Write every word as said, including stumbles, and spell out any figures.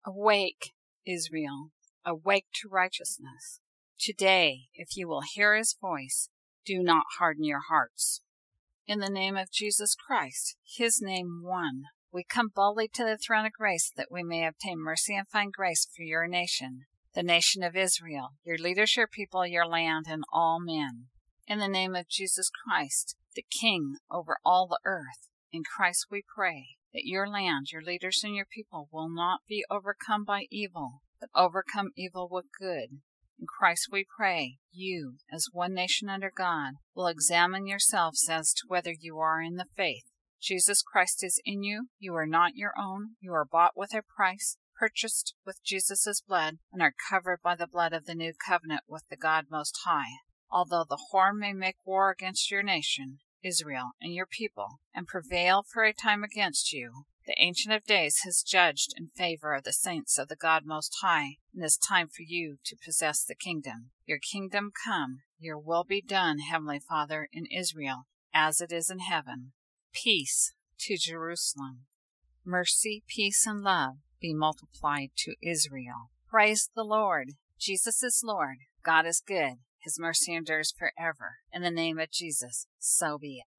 Awake, Israel, awake to righteousness. Today, if you will hear his voice, do not harden your hearts. In the name of Jesus Christ, his name one, we come boldly to the throne of grace that we may obtain mercy and find grace for your nation, the nation of Israel, your leaders, your people, your land, and all men. In the name of Jesus Christ, the King over all the earth, in Christ we pray that your land, your leaders, and your people will not be overcome by evil, but overcome evil with good. In Christ we pray, you, as one nation under God, will examine yourselves as to whether you are in the faith. Jesus Christ is in you. You are not your own. You are bought with a price, purchased with Jesus' blood, and are covered by the blood of the new covenant with the God Most High. Although the whore may make war against your nation, Israel, and your people, and prevail for a time against you, the Ancient of Days has judged in favor of the saints of the God Most High, and it is time for you to possess the kingdom. Your kingdom come, your will be done, Heavenly Father, in Israel, as it is in heaven. Peace to Jerusalem. Mercy, peace, and love be multiplied to Israel. Praise the Lord. Jesus is Lord. God is good. His mercy endures forever. In the name of Jesus, so be it.